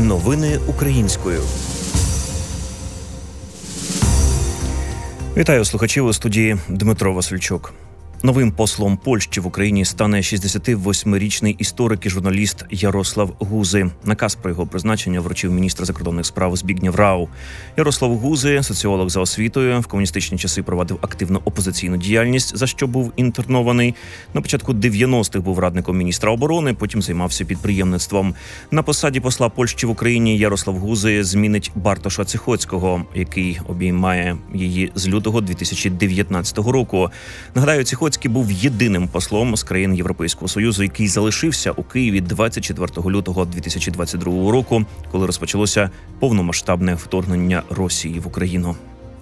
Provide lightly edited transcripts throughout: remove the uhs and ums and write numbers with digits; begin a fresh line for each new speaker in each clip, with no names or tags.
Новини українською. Вітаю слухачів, у студії Дмитро Васильчук. Новим послом Польщі в Україні стане 68-річний історик і журналіст Ярослав Гузи. Наказ про його призначення вручив міністр закордонних справ Збігнєв Рау. Ярослав Гузи – соціолог за освітою, в комуністичні часи провадив активну опозиційну діяльність, за що був інтернований. На початку 90-х був радником міністра оборони, потім займався підприємництвом. На посаді посла Польщі в Україні Ярослав Гузи змінить Бартоша Циходського, який обіймає її з лютого 2019 року. Нагадаю, Циходський був єдиним послом з країн Європейського Союзу, який залишився у Києві 24 лютого 2022 року, коли розпочалося повномасштабне вторгнення Росії в Україну.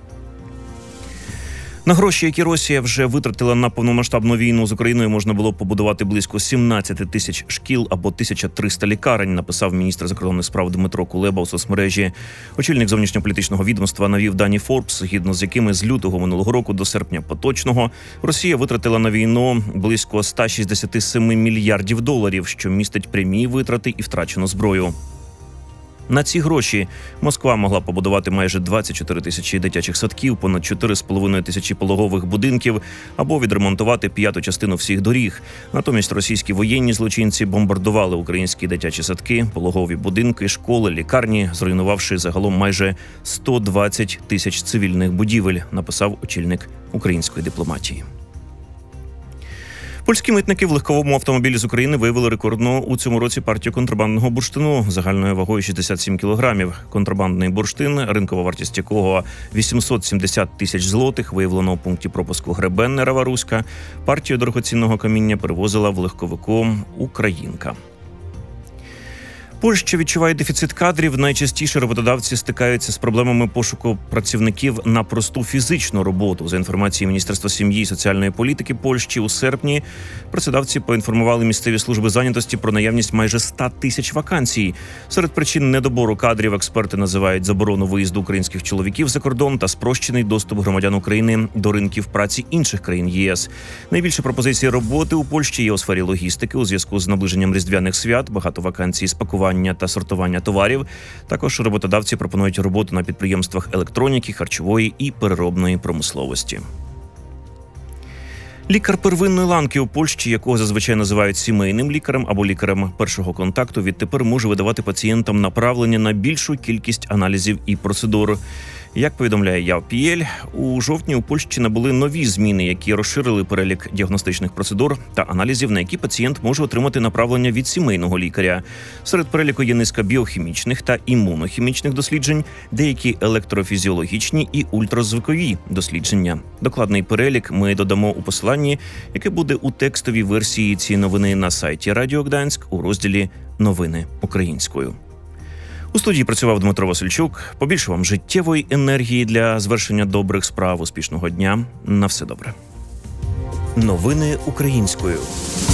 На гроші, які Росія вже витратила на повномасштабну війну з Україною, можна було побудувати близько 17 тисяч шкіл або 1300 лікарень, написав міністр закордонних справ Дмитро Кулеба у соцмережі. Очільник зовнішньополітичного відомства навів дані Forbes, згідно з якими з лютого минулого року до серпня поточного Росія витратила на війну близько 167 мільярдів доларів, що містить прямі витрати і втрачену зброю. На ці гроші Москва могла побудувати майже 24 тисячі дитячих садків, понад 4,5 тисячі пологових будинків або відремонтувати п'яту частину всіх доріг. Натомість російські воєнні злочинці бомбардували українські дитячі садки, пологові будинки, школи, лікарні, зруйнувавши загалом майже 120 тисяч цивільних будівель, написав очільник української дипломатії. Польські митники в легковому автомобілі з України виявили рекордну у цьому році партію контрабандного бурштину загальною вагою 67 кілограмів. Контрабандний бурштин, ринкова вартість якого 870 тисяч злотих, виявлено у пункті пропуску Гребенне Раваруська. Партію дорогоцінного каміння перевозила в легковику українка. Польща відчуває дефіцит кадрів. Найчастіше роботодавці стикаються з проблемами пошуку працівників на просту фізичну роботу. За інформацією Міністерства сім'ї і соціальної політики Польщі, у серпні працедавці поінформували місцеві служби зайнятості про наявність майже 100 тисяч вакансій. Серед причин недобору кадрів експерти називають заборону виїзду українських чоловіків за кордон та спрощений доступ громадян України до ринків праці інших країн ЄС. Найбільше пропозицій роботи у Польщі є у сфері логістики. У зв'язку з наближенням різдвяних свят багато вакансій з пакування та сортування товарів. Також роботодавці пропонують роботу на підприємствах електроніки, харчової і переробної промисловості. Лікар первинної ланки у Польщі, якого зазвичай називають сімейним лікарем або лікарем першого контакту, відтепер може видавати пацієнтам направлення на більшу кількість аналізів і процедур. Як повідомляє ЯВПІЕЛЬ, у жовтні у Польщі набули нові зміни, які розширили перелік діагностичних процедур та аналізів, на які пацієнт може отримати направлення від сімейного лікаря. Серед переліку є низка біохімічних та імунохімічних досліджень, деякі електрофізіологічні і ультразвукові дослідження. Докладний перелік ми додамо у посиланні, яке буде у текстовій версії цієї новини на сайті Радіо Гданськ у розділі «Новини українською». У студії працював Дмитро Васильчук. Побільше вам життєвої енергії для звершення добрих справ. Успішного дня. На все добре. Новини українською.